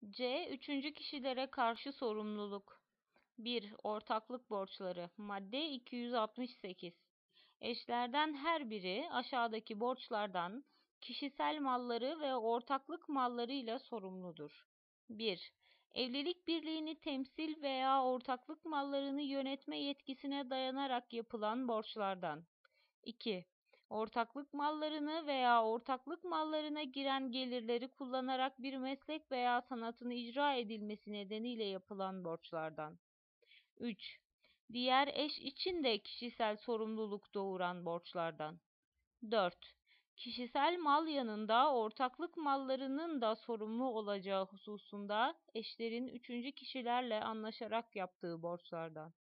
C. Üçüncü kişilere karşı sorumluluk. 1. Ortaklık borçları. Madde 268. Eşlerden her biri aşağıdaki borçlardan kişisel malları ve ortaklık mallarıyla sorumludur. 1. Evlilik birliğini temsil veya ortaklık mallarını yönetme yetkisine dayanarak yapılan borçlardan. 2. Ortaklık mallarını veya ortaklık mallarına giren gelirleri kullanarak bir meslek veya sanatın icra edilmesi nedeniyle yapılan borçlardan. 3. Diğer eş için de kişisel sorumluluk doğuran borçlardan. 4. Kişisel mal yanında ortaklık mallarının da sorumlu olacağı hususunda eşlerin üçüncü kişilerle anlaşarak yaptığı borçlardan.